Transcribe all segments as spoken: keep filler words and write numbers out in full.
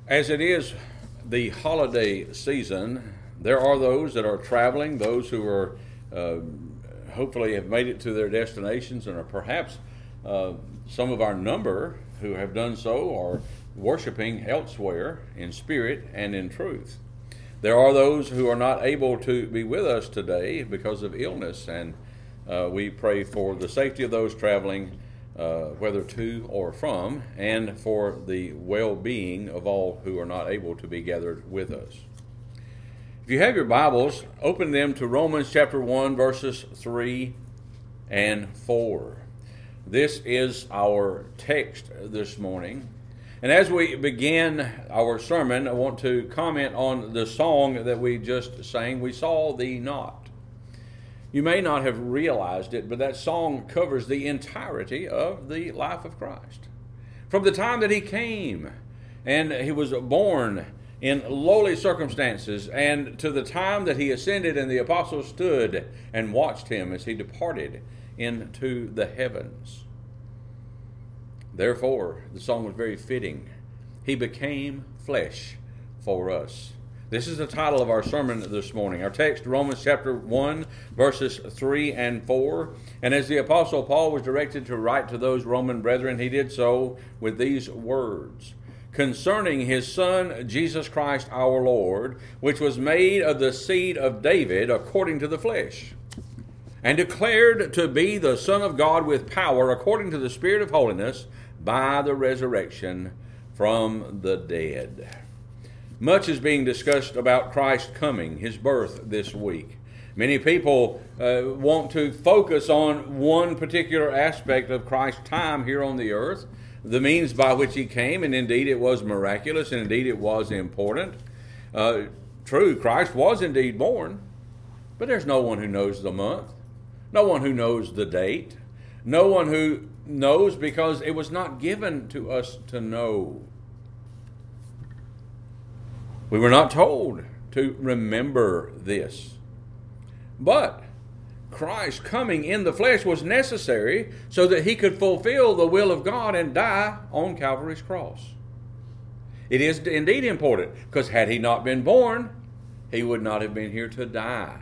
As it is the holiday season, there are those that are traveling, those who are uh, hopefully have made it to their destinations, and are perhaps uh, some of our number who have done so are worshiping elsewhere in spirit and in truth. There are those who are not able to be with us today because of illness, and uh, we pray for the safety of those traveling, uh, whether to or from, and for the well-being of all who are not able to be gathered with us. If you have your Bibles, open them to Romans chapter one, verses three and four. This is our text this morning. And as we begin our sermon, I want to comment on the song that we just sang, We Saw Thee Not. You may not have realized it, but that song covers the entirety of the life of Christ. From the time that he came and he was born in lowly circumstances, and to the time that he ascended and the apostles stood and watched him as he departed into the heavens. Therefore, the song was very fitting. He became flesh for us. This is the title of our sermon this morning. Our text, Romans chapter one, verses three and four. And as the Apostle Paul was directed to write to those Roman brethren, he did so with these words. Concerning his Son, Jesus Christ our Lord, which was made of the seed of David according to the flesh, and declared to be the Son of God with power according to the Spirit of holiness, by the resurrection from the dead. Much is being discussed about Christ coming, his birth this week. Many people uh, want to focus on one particular aspect of Christ's time here on the earth, the means by which he came, and indeed it was miraculous, and indeed it was important. Uh, true, Christ was indeed born, but there's no one who knows the month, no one who knows the date, no one who knows because it was not given to us to know. We were not told to remember this. But Christ coming in the flesh was necessary so that he could fulfill the will of God and die on Calvary's cross. It is indeed important, because had he not been born, he would not have been here to die.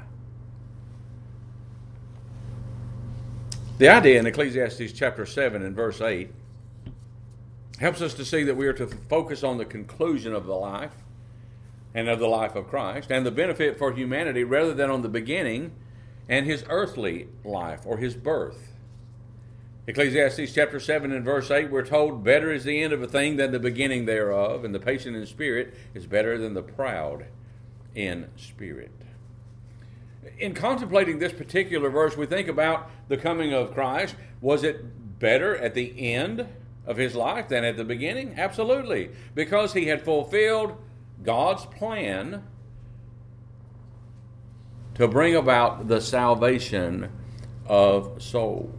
The idea in Ecclesiastes chapter seven and verse eight helps us to see that we are to focus on the conclusion of the life and of the life of Christ and the benefit for humanity rather than on the beginning and his earthly life or his birth. Ecclesiastes chapter seven and verse eight, we're told, better is the end of a thing than the beginning thereof, and the patient in spirit is better than the proud in spirit. In contemplating this particular verse, we think about the coming of Christ. Was it better at the end of his life than at the beginning? Absolutely, because he had fulfilled God's plan to bring about the salvation of souls.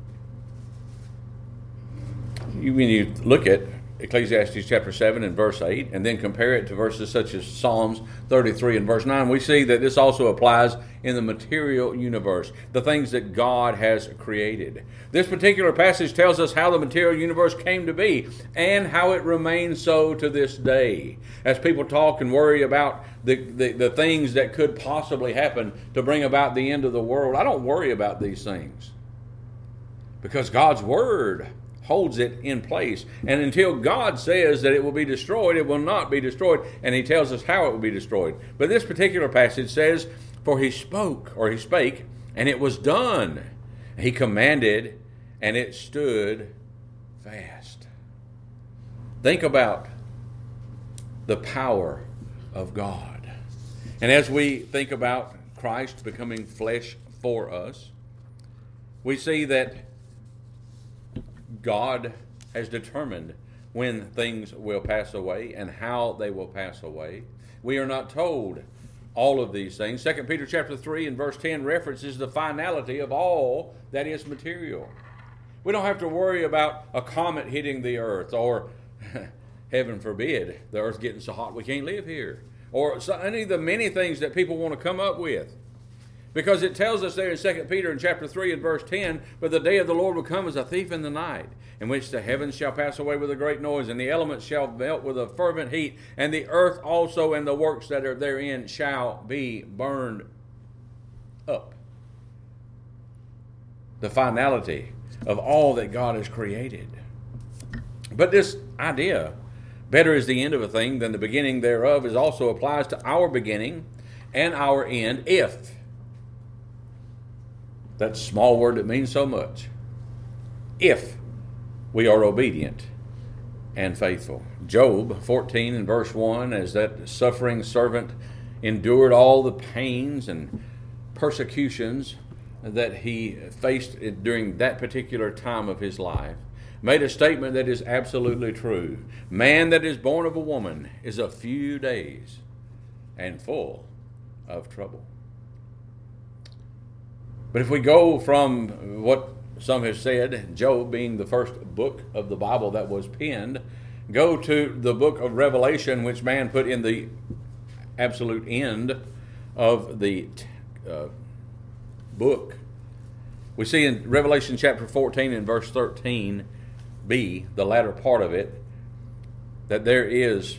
When you look at Ecclesiastes chapter seven and verse eight, and then compare it to verses such as Psalms thirty-three and verse nine, we see that this also applies in the material universe, the things that God has created. This particular passage tells us how the material universe came to be and how it remains so to this day. As people talk and worry about the, the, the things that could possibly happen to bring about the end of the world, I don't worry about these things, because God's Word holds it in place. And until God says that it will be destroyed, it will not be destroyed. And he tells us how it will be destroyed. But this particular passage says, for he spoke, or he spake, and it was done. He commanded, and it stood fast. Think about the power of God. And as we think about Christ becoming flesh for us, we see that God has determined when things will pass away and how they will pass away. We are not told all of these things. Second Peter chapter three and verse ten references the finality of all that is material. We don't have to worry about a comet hitting the earth, or heaven forbid, the earth getting so hot we can't live here, or any of the many things that people want to come up with. Because it tells us there in Second Peter in chapter three and verse ten, "But the day of the Lord will come as a thief in the night, in which the heavens shall pass away with a great noise, and the elements shall melt with a fervent heat, and the earth also and the works that are therein shall be burned up." The finality of all that God has created. But this idea, better is the end of a thing than the beginning thereof, is also applies to our beginning and our end, if. That small word that means so much. If we are obedient and faithful. Job fourteen and verse one, as that suffering servant endured all the pains and persecutions that he faced during that particular time of his life, made a statement that is absolutely true. Man that is born of a woman is a few days and full of trouble. But if we go from what some have said, Job being the first book of the Bible that was penned, go to the book of Revelation, which man put in the absolute end of the uh, book. We see in Revelation chapter fourteen and verse thirteen b, the latter part of it, that there is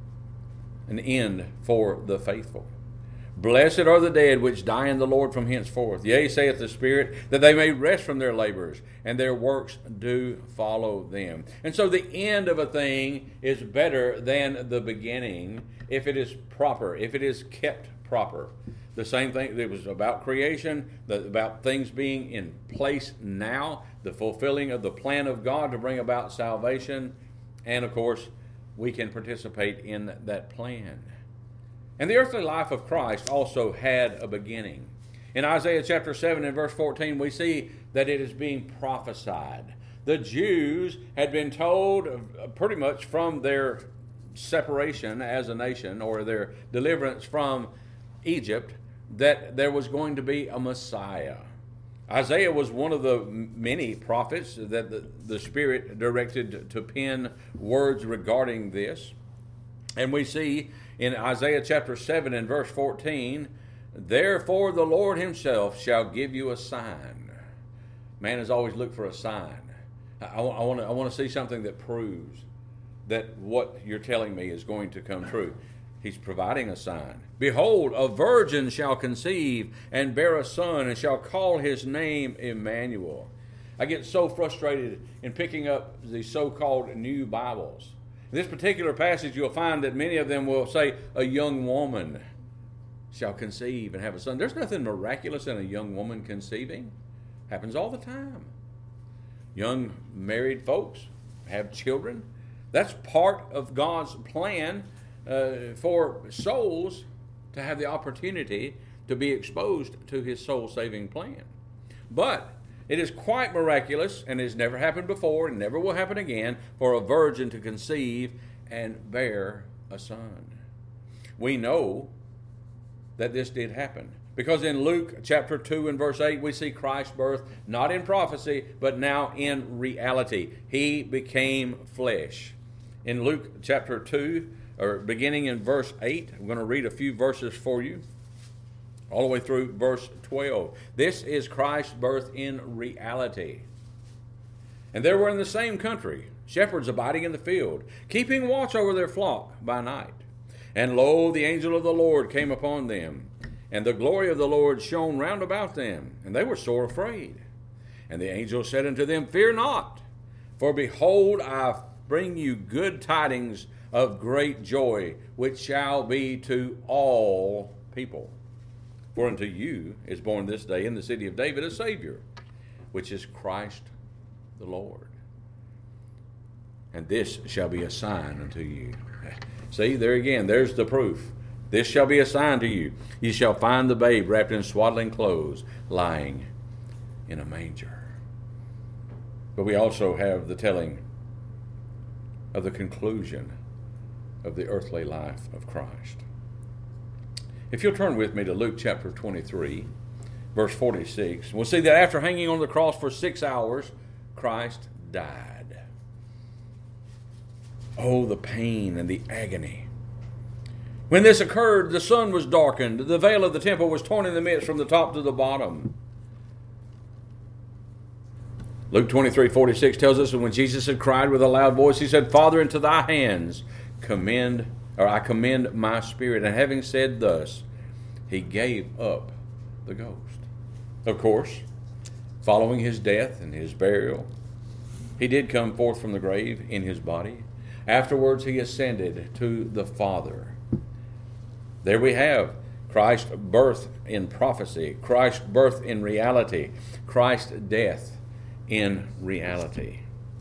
an end for the faithful. "Blessed are the dead which die in the Lord from henceforth. Yea, saith the Spirit, that they may rest from their labors, and their works do follow them." And so the end of a thing is better than the beginning if it is proper, if it is kept proper. The same thing, it was about creation, about things being in place now, the fulfilling of the plan of God to bring about salvation, and of course, we can participate in that plan. And the earthly life of Christ also had a beginning. In Isaiah chapter seven and verse fourteen, we see that it is being prophesied. The Jews had been told pretty much from their separation as a nation, or their deliverance from Egypt, that there was going to be a Messiah. Isaiah was one of the many prophets that the, the Spirit directed to pen words regarding this. And we see in Isaiah chapter seven and verse fourteen, "Therefore the Lord himself shall give you a sign." Man has always looked for a sign. I, I, I want to I want to see something that proves that what you're telling me is going to come true. He's providing a sign. "Behold, a virgin shall conceive and bear a son, and shall call his name Emmanuel." I get so frustrated in picking up the so-called new Bibles. In this particular passage, you'll find that many of them will say, "A young woman shall conceive and have a son." There's nothing miraculous in a young woman conceiving. Happens all the time. Young married folks have children. That's part of God's plan uh, for souls to have the opportunity to be exposed to his soul-saving plan. But it is quite miraculous, and has never happened before and never will happen again, for a virgin to conceive and bear a son. We know that this did happen, because in Luke chapter two and verse eight, we see Christ's birth not in prophecy, but now in reality. He became flesh. In Luke chapter two, or beginning in verse eight, I'm going to read a few verses for you, all the way through verse twelve. This is Christ's birth in reality. "And there were in the same country shepherds abiding in the field, keeping watch over their flock by night. And lo, the angel of the Lord came upon them, and the glory of the Lord shone round about them, and they were sore afraid. And the angel said unto them, Fear not, for behold, I bring you good tidings of great joy, which shall be to all people. For unto you is born this day in the city of David a Savior, which is Christ the Lord. And this shall be a sign unto you." See, there again, there's the proof. "This shall be a sign to you. You shall find the babe wrapped in swaddling clothes, lying in a manger." But we also have the telling of the conclusion of the earthly life of Christ. If you'll turn with me to Luke chapter twenty-three, verse forty-six, we'll see that after hanging on the cross for six hours, Christ died. Oh, the pain and the agony. When this occurred, the sun was darkened. The veil of the temple was torn in the midst from the top to the bottom. Luke twenty-three forty-six tells us that when Jesus had cried with a loud voice, he said, Father, into thy hands commend, or I commend my spirit. And having said thus, he gave up the ghost. Of course, following his death and his burial, he did come forth from the grave in his body. Afterwards, he ascended to the Father. There we have Christ's birth in prophecy, Christ's birth in reality, Christ's death in reality.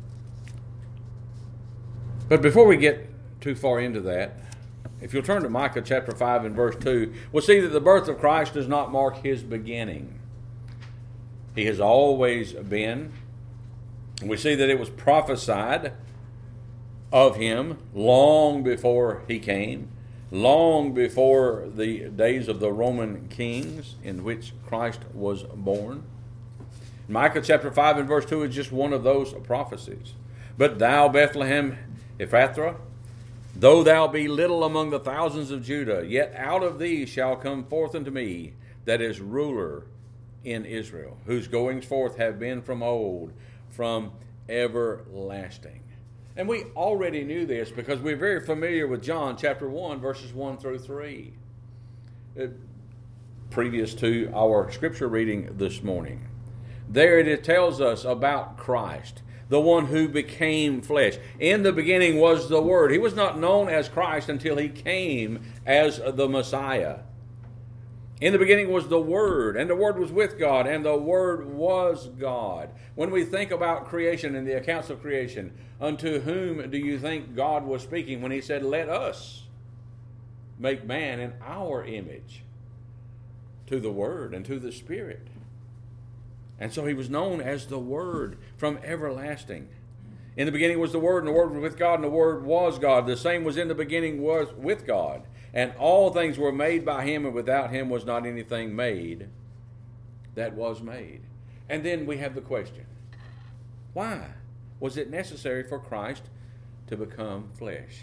But before we get too far into that, if you'll turn to Micah chapter five and verse two, we'll see that the birth of Christ does not mark his beginning. He has always been. We see that it was prophesied of him long before he came, long before the days of the Roman kings in which Christ was born. Micah chapter five and verse two is just one of those prophecies. But thou, Bethlehem Ephrathah, though thou be little among the thousands of Judah, yet out of thee shall come forth unto me that is ruler in Israel, whose goings forth have been from old, from everlasting. And we already knew this because we're very familiar with John chapter one, verses one through three, uh, previous to our scripture reading this morning. There it tells us about Christ, the one who became flesh. In the beginning was the Word. He was not known as Christ until he came as the Messiah. In the beginning was the Word, and the Word was with God, and the Word was God. When we think about creation and the accounts of creation, unto whom do you think God was speaking when he said, let us make man in our image? To the Word and to the Spirit. And so he was known as the Word from everlasting. In the beginning was the Word, and the Word was with God, and the Word was God. The same was in the beginning was with God. And all things were made by him, and without him was not anything made that was made. And then we have the question, why was it necessary for Christ to become flesh?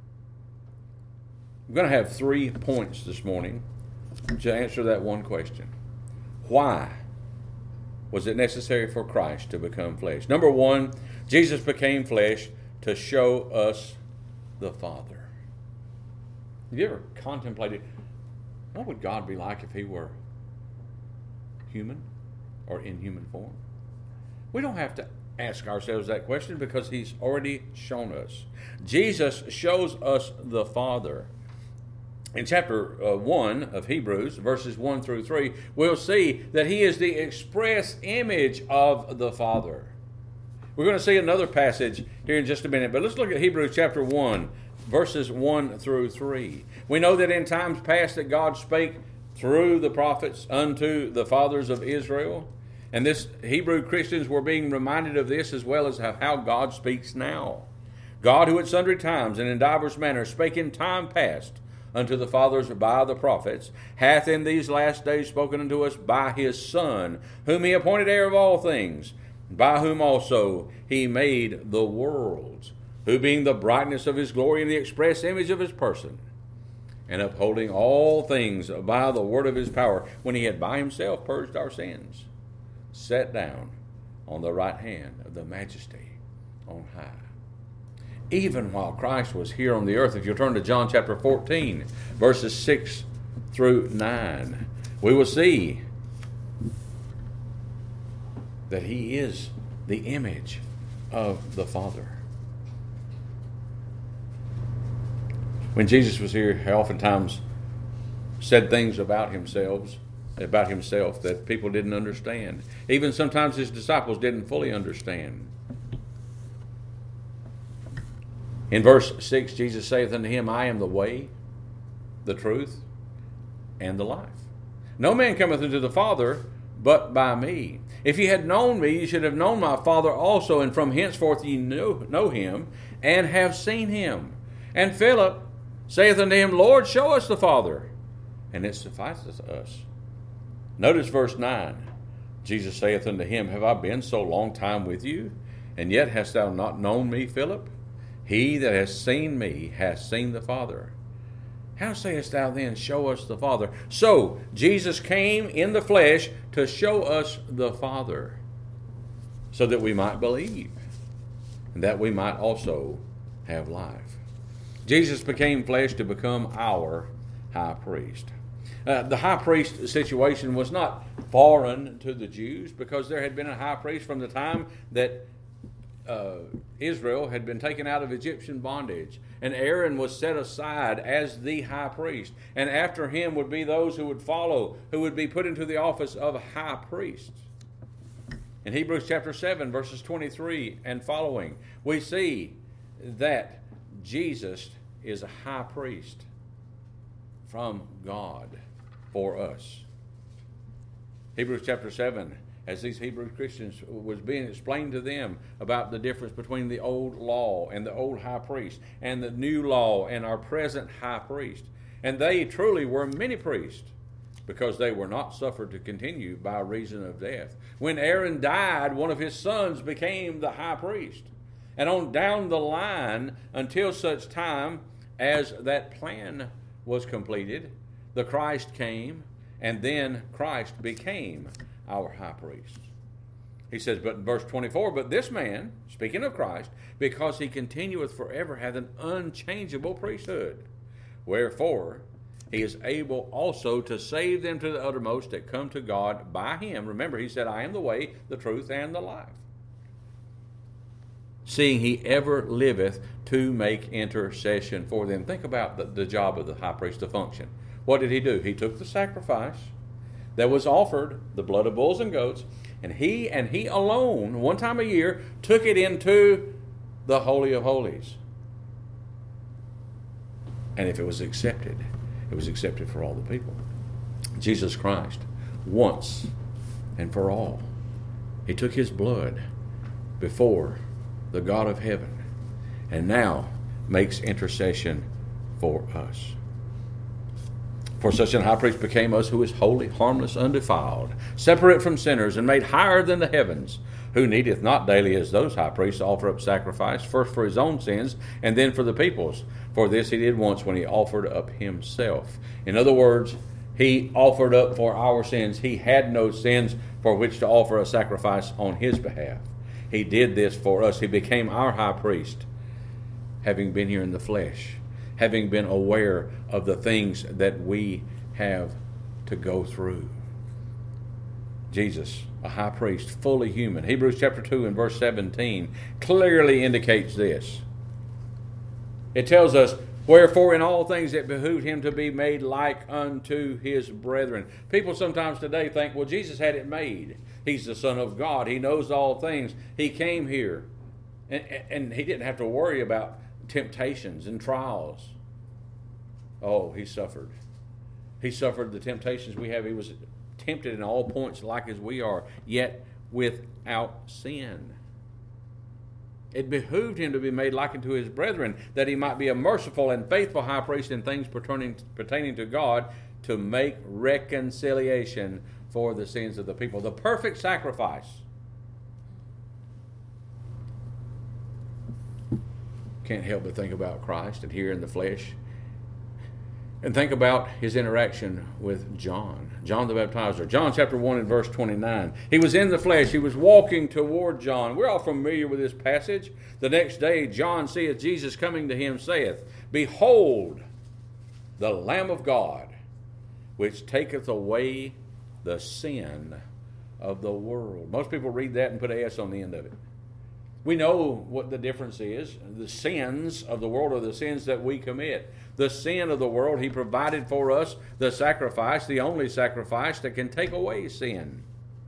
I'm going to have three points this morning to answer that one question. Why was it necessary for Christ to become flesh? Number one, Jesus became flesh to show us the Father. Have you ever contemplated, what would God be like if he were human or in human form? We don't have to ask ourselves that question because he's already shown us. Jesus shows us the Father. In chapter uh, one of Hebrews, verses one through three, we'll see that he is the express image of the Father. We're going to see another passage here in just a minute, but let's look at Hebrews chapter one, verses one through three. We know that in times past that God spake through the prophets unto the fathers of Israel. And this Hebrew Christians were being reminded of this as well as how God speaks now. God, who at sundry times and in divers manners spake in time past unto the fathers by the prophets, hath in these last days spoken unto us by his Son, whom he appointed heir of all things, by whom also he made the worlds, who being the brightness of his glory and the express image of his person, and upholding all things by the word of his power, when he had by himself purged our sins, sat down on the right hand of the majesty on high. Even while Christ was here on the earth, if you'll turn to John chapter fourteen, verses six through nine, we will see that he is the image of the Father. When Jesus was here, he oftentimes said things about himself, about himself that people didn't understand. Even sometimes his disciples didn't fully understand. In verse six, Jesus saith unto him, I am the way, the truth, and the life. No man cometh unto the Father but by me. If ye had known me, ye should have known my Father also, and from henceforth ye know, know him, and have seen him. And Philip saith unto him, Lord, show us the Father, and it sufficeth us. Notice verse nine. Jesus saith unto him, Have I been so long time with you, and yet hast thou not known me, Philip? He that has seen me hath seen the Father. How sayest thou then, show us the Father? So, Jesus came in the flesh to show us the Father, so that we might believe, and that we might also have life. Jesus became flesh to become our high priest. Uh, the high priest situation was not foreign to the Jews, because there had been a high priest from the time that uh, Israel had been taken out of Egyptian bondage. And Aaron was set aside as the high priest. And after him would be those who would follow, who would be put into the office of high priest. In Hebrews chapter seven, verses twenty-three and following, we see that Jesus is a high priest from God for us. Hebrews chapter seven, as these Hebrew Christians was being explained to them about the difference between the old law and the old high priest, and the new law and our present high priest. And they truly were many priests, because they were not suffered to continue by reason of death. When Aaron died, one of his sons became the high priest. And on down the line, until such time as that plan was completed, the Christ came, and then Christ became our high priest. He says, but in verse twenty-four, but this man, speaking of Christ, because he continueth forever, hath an unchangeable priesthood. Wherefore, he is able also to save them to the uttermost that come to God by him. Remember, he said, I am the way, the truth, and the life. Seeing he ever liveth to make intercession for them. Think about the, the job of the high priest, the function. What did he do? He took the sacrifice that was offered, the blood of bulls and goats, and he and he alone, one time a year, took it into the Holy of Holies. And if it was accepted, it was accepted for all the people. Jesus Christ, once and for all, he took his blood before the God of heaven, and now makes intercession for us. For such an high priest became us, who is holy, harmless, undefiled, separate from sinners, and made higher than the heavens, who needeth not daily as those high priests offer up sacrifice, first for his own sins, and then for the people's. For this he did once, when he offered up himself. In other words, he offered up for our sins. He had no sins for which to offer a sacrifice on his behalf. He did this for us. He became our high priest, having been here in the flesh, having been aware of the things that we have to go through. Jesus, a high priest, fully human. Hebrews chapter two and verse seventeen clearly indicates this. It tells us, wherefore in all things it behooved him to be made like unto his brethren. People sometimes today think, well, Jesus had it made. He's the Son of God. He knows all things. He came here, and, and he didn't have to worry about temptations and trials. Oh, he suffered. He suffered the temptations we have. He was tempted in all points like as we are, yet without sin. It behooved him to be made like unto his brethren, that he might be a merciful and faithful high priest in things pertaining, pertaining to God, to make reconciliation for the sins of the people. The perfect sacrifice. Can't help but think about Christ and here in the flesh. And think about his interaction with John, John the Baptizer. John chapter one and verse twenty-nine. He was in the flesh. He was walking toward John. We're all familiar with this passage. The next day, John seeth Jesus coming to him, saith, Behold, the Lamb of God, which taketh away the sin of the world. Most people read that and put an S on the end of it. We know what the difference is. The sins of the world are the sins that we commit. The sin of the world, he provided for us the sacrifice, the only sacrifice that can take away sin.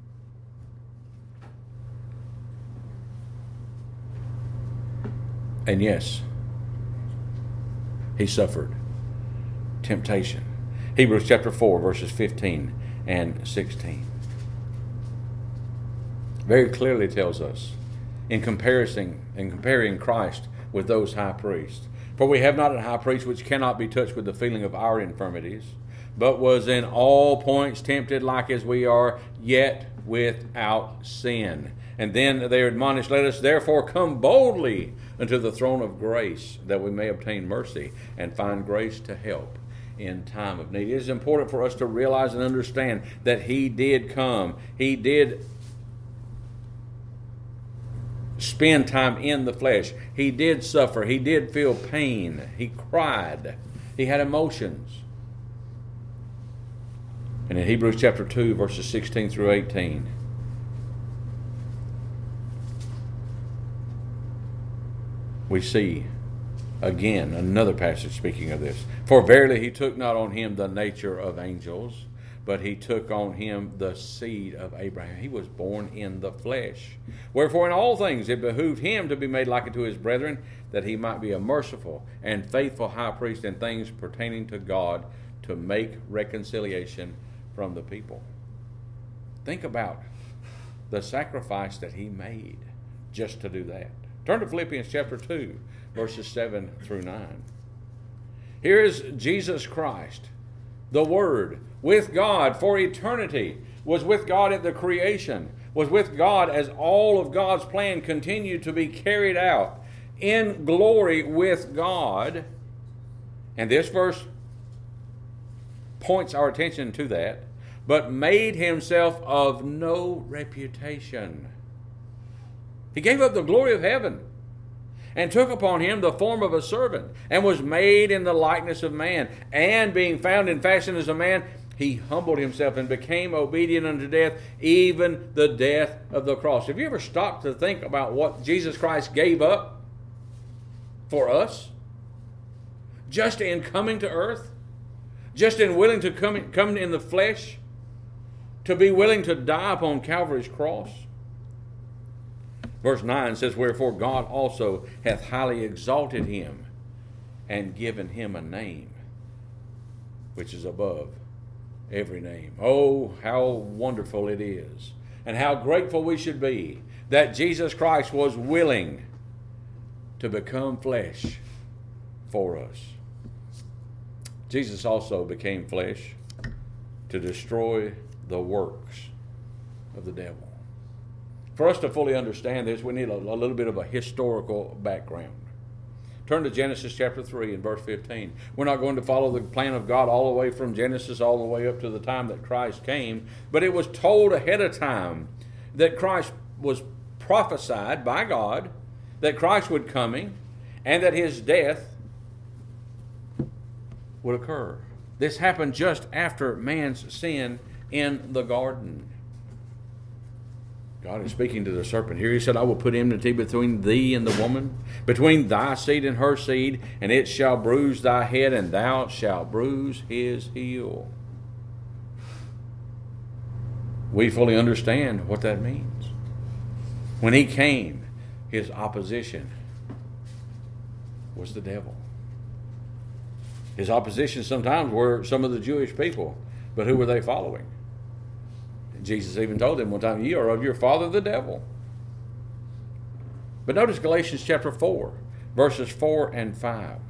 And yes, he suffered temptation. Hebrews chapter four, verses fifteen and sixteen. Very clearly tells us, in comparison, in comparing Christ with those high priests. For we have not a high priest which cannot be touched with the feeling of our infirmities, but was in all points tempted like as we are, yet without sin. And then they are admonished, let us therefore come boldly unto the throne of grace, that we may obtain mercy and find grace to help in time of need. It is important for us to realize and understand that He did come. He did spend time in the flesh. He did suffer. He did feel pain. He cried. He had emotions. And in Hebrews chapter two, verses sixteen through eighteen, we see again another passage speaking of this. For verily He took not on Him the nature of angels, but He took on Him the seed of Abraham. He was born in the flesh. Wherefore in all things it behooved Him to be made like unto His brethren, that He might be a merciful and faithful high priest in things pertaining to God, to make reconciliation from the people. Think about the sacrifice that He made just to do that. Turn to Philippians chapter two, verses seven through nine. Here is Jesus Christ, the Word, with God for eternity, was with God at the creation, was with God as all of God's plan continued to be carried out in glory with God. And this verse points our attention to that. But made Himself of no reputation. He gave up the glory of heaven and took upon Him the form of a servant, and was made in the likeness of man. And being found in fashion as a man, He humbled Himself and became obedient unto death, even the death of the cross. Have you ever stopped to think about what Jesus Christ gave up for us? Just in coming to earth? Just in willing to come, come in the flesh? To be willing to die upon Calvary's cross? Verse nine says, wherefore God also hath highly exalted Him, and given Him a name which is above every name. Oh, how wonderful it is, and how grateful we should be that Jesus Christ was willing to become flesh for us. Jesus also became flesh to destroy the works of the devil. For us to fully understand this, we need a, a little bit of a historical background. Turn to Genesis chapter three and verse fifteen. We're not going to follow the plan of God all the way from Genesis all the way up to the time that Christ came, but it was told ahead of time that Christ was prophesied by God, that Christ would coming, and that His death would occur. This happened just after man's sin in the garden. God is speaking to the serpent here. He said, I will put enmity between thee and the woman, between thy seed and her seed, and it shall bruise thy head, and thou shalt bruise his heel. We fully understand what that means. When He came, His opposition was the devil. His opposition sometimes were some of the Jewish people, but who were they following? Jesus even told them one time, ye are of your father the devil. But notice Galatians chapter four, verses four and five.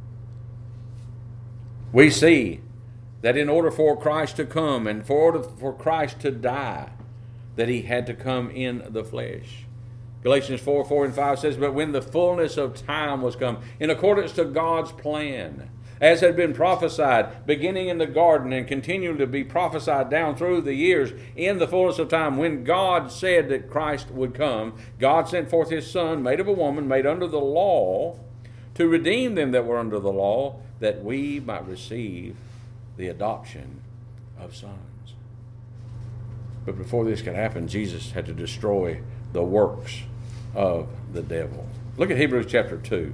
We see that in order for Christ to come and for order for Christ to die, that He had to come in the flesh. Galatians four, four and five says, but when the fullness of time was come, in accordance to God's plan, as had been prophesied, beginning in the garden and continuing to be prophesied down through the years, in the fullness of time, when God said that Christ would come, God sent forth His Son, made of a woman, made under the law, to redeem them that were under the law, that we might receive the adoption of sons. But before this could happen, Jesus had to destroy the works of the devil. Look at Hebrews chapter two.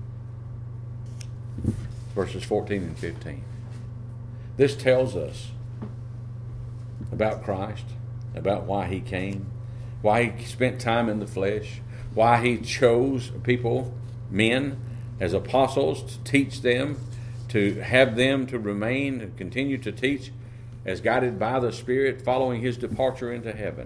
Verses fourteen and fifteen. This tells us about Christ, about why He came, why He spent time in the flesh, why He chose people, men, as apostles to teach them, to have them to remain and continue to teach as guided by the Spirit following His departure into heaven.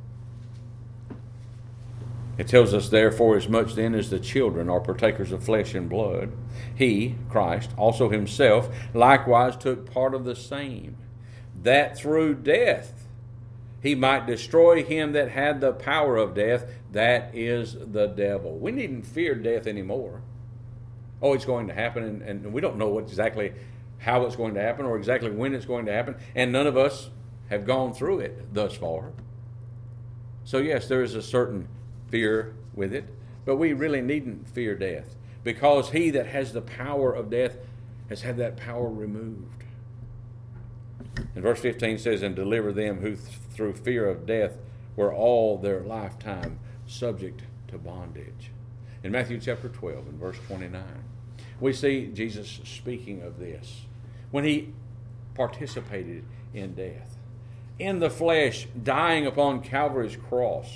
It tells us, therefore, as much then as the children are partakers of flesh and blood, He, Christ, also Himself, likewise took part of the same, that through death He might destroy him that had the power of death, that is the devil. We needn't fear death anymore. Oh, it's going to happen, and, and we don't know what exactly how it's going to happen or exactly when it's going to happen, and none of us have gone through it thus far. So yes, there is a certain fear with it, but we really needn't fear death, because he that has the power of death has had that power removed. And verse fifteen says, and deliver them who th- through fear of death were all their lifetime subject to bondage. In Matthew chapter twelve and verse twenty-nine, we see Jesus speaking of this when he participated in death, in the flesh, dying upon Calvary's cross.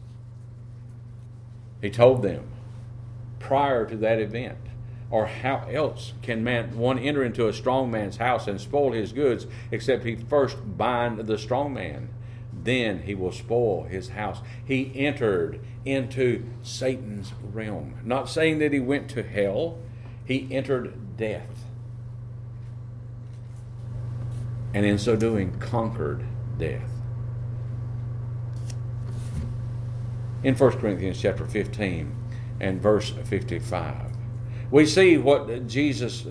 He told them prior to that event, or how else can man one enter into a strong man's house and spoil his goods, except he first bind the strong man? Then he will spoil his house. He entered into Satan's realm. Not saying that he went to hell. He entered death. And in so doing, conquered death. In First Corinthians chapter fifteen and verse fifty-five, we see what Jesus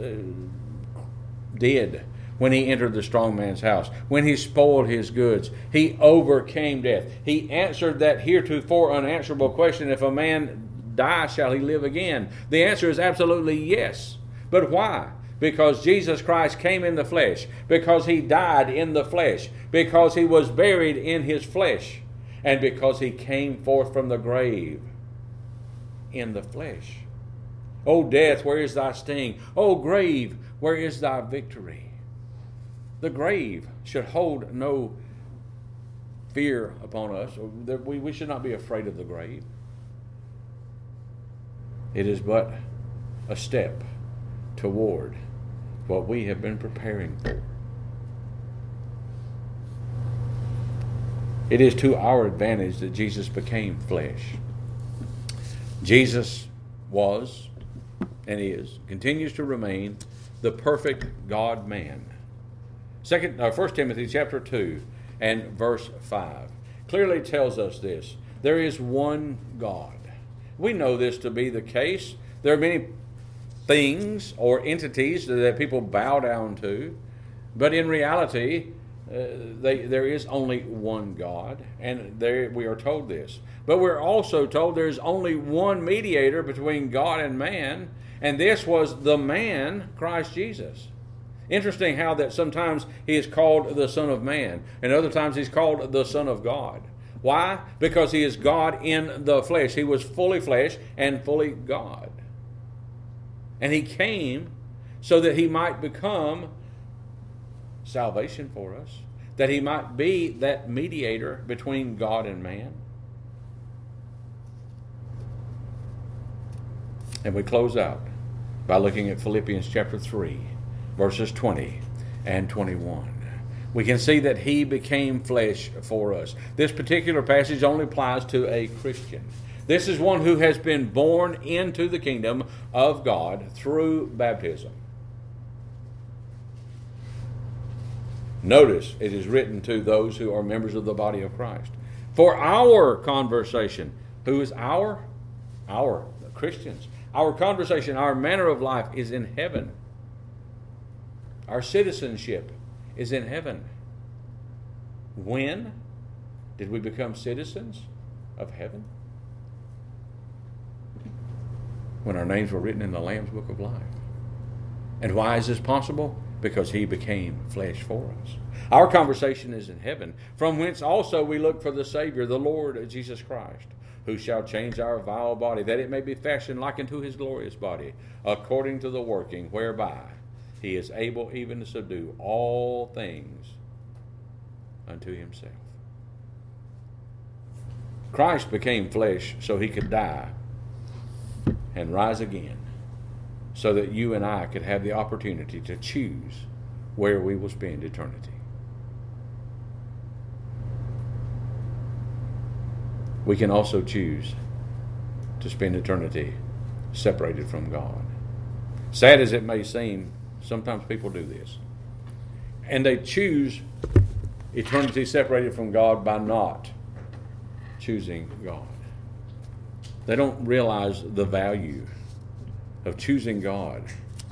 did when he entered the strong man's house, when he spoiled his goods. He overcame death. He answered that heretofore unanswerable question, if a man die, shall he live again? The answer is absolutely yes. But why? Because Jesus Christ came in the flesh, because he died in the flesh, because he was buried in his flesh, and because he came forth from the grave in the flesh. O death, where is thy sting? O grave, where is thy victory? The grave should hold no fear upon us. We, we should not be afraid of the grave. It is but a step toward what we have been preparing for. It is to our advantage that Jesus became flesh. Jesus was, and is, continues to remain, the perfect God-man. Second, uh, First Timothy chapter two and verse five clearly tells us this. There is one God. We know this to be the case. There are many things or entities that people bow down to, but in reality, uh, they, there is only one God, and there we are told this. But we're also told there is only one mediator between God and man, and this was the man, Christ Jesus. Interesting how that sometimes he is called the Son of Man, and other times he's called the Son of God. Why? Because he is God in the flesh. He was fully flesh and fully God. And he came so that he might become salvation for us, that he might be that mediator between God and man. And we close out by looking at Philippians chapter three, verses twenty and twenty-one. We can see that he became flesh for us. This particular passage only applies to a Christian. This is one who has been born into the kingdom of God through baptism. Notice it is written to those who are members of the body of Christ. For our conversation, who is our? Our Christians. Our conversation, our manner of life is in heaven. Our citizenship is in heaven. When did we become citizens of heaven? When our names were written in the Lamb's Book of Life. And why is this possible? Because he became flesh for us. Our conversation is in heaven, from whence also we look for the Savior, the Lord Jesus Christ, who shall change our vile body, that it may be fashioned like unto his glorious body, according to the working whereby he is able even to subdue all things unto himself. Christ became flesh so he could die and rise again, so that you and I could have the opportunity to choose where we will spend eternity. We can also choose to spend eternity separated from God. Sad as it may seem, sometimes people do this. And they choose eternity separated from God by not choosing God. They don't realize the value of choosing God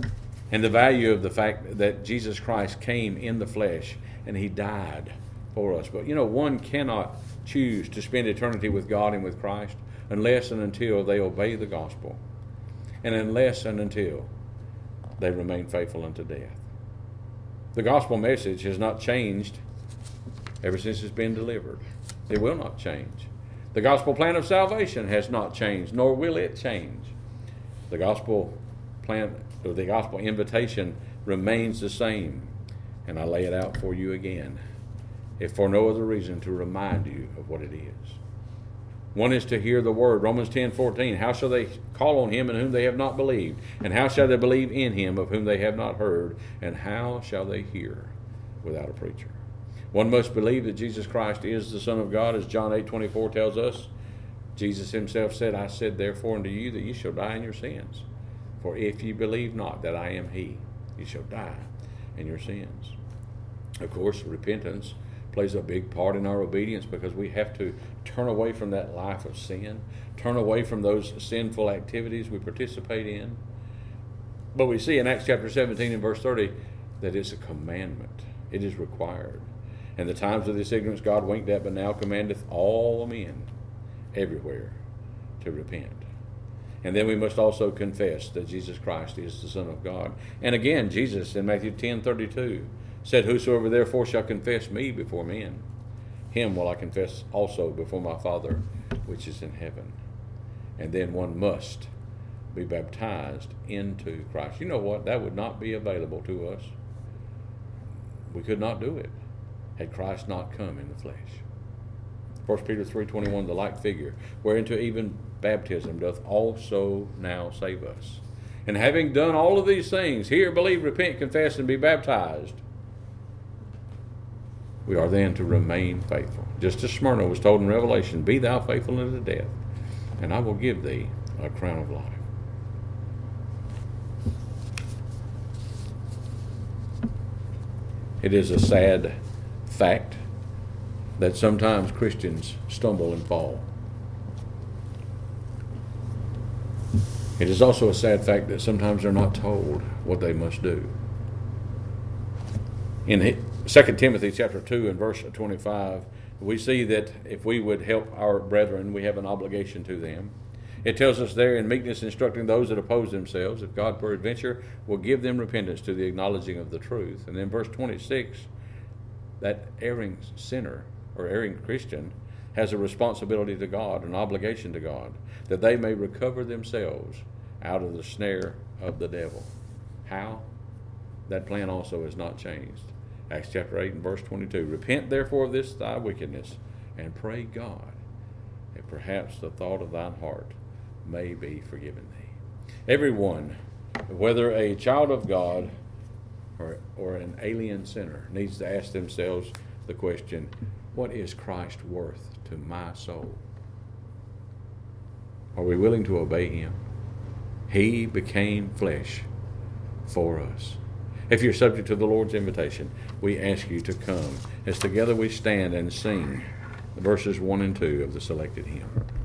And the value of the fact that Jesus Christ came in the flesh and he died for us. But you know, one cannot choose to spend eternity with God and with Christ unless and until they obey the gospel, and unless and until they remain faithful unto death. The gospel message has not changed ever since it's been delivered. It will not change. The gospel plan of salvation has not changed, nor will it change. The gospel plan, or the gospel invitation, remains the same, and I lay it out for you again, if for no other reason to remind you of what it is. One is to hear the word. Romans ten fourteen. How shall they call on him in whom they have not believed? And how shall they believe in him of whom they have not heard? And how shall they hear without a preacher? One must believe that Jesus Christ is the Son of God, as John eight twenty-four tells us. Jesus himself said, I said therefore unto you that ye shall die in your sins. For if ye believe not that I am he, ye shall die in your sins. Of course, repentance plays a big part in our obedience, because we have to turn away from that life of sin, turn away from those sinful activities we participate in. But we see in Acts chapter seventeen and verse thirty that it's a commandment. It is required. And the times of this ignorance God winked at, but now commandeth all men everywhere to repent. And then we must also confess that Jesus Christ is the Son of God. And again, Jesus in Matthew ten thirty-two said, whosoever therefore shall confess me before men, him will I confess also before my Father which is in heaven. And then one must be baptized into Christ. You know what? That would not be available to us. We could not do it had Christ not come in the flesh. First Peter three twenty-one, the like figure, whereinto even baptism doth also now save us. And having done all of these things, hear, believe, repent, confess, and be baptized, we are then to remain faithful. Just as Smyrna was told in Revelation, be thou faithful unto death, and I will give thee a crown of life. It is a sad fact that sometimes Christians stumble and fall. It is also a sad fact that sometimes they're not told what they must do. In Second Timothy chapter two and verse twenty-five, we see that if we would help our brethren, we have an obligation to them. It tells us there, in meekness instructing those that oppose themselves, if God peradventure will give them repentance to the acknowledging of the truth. And then verse twenty-six, that erring sinner or erring Christian has a responsibility to God, an obligation to God, that they may recover themselves out of the snare of the devil. How? That plan also has not changed. Acts chapter eight and verse twenty-two. Repent therefore of this thy wickedness, and pray God that perhaps the thought of thine heart may be forgiven thee. Everyone, whether a child of God or, or an alien sinner, needs to ask themselves the question, what is Christ worth to my soul? Are we willing to obey him? He became flesh for us. If you're subject to the Lord's invitation, we ask you to come as together we stand and sing verses one and two of the selected hymn.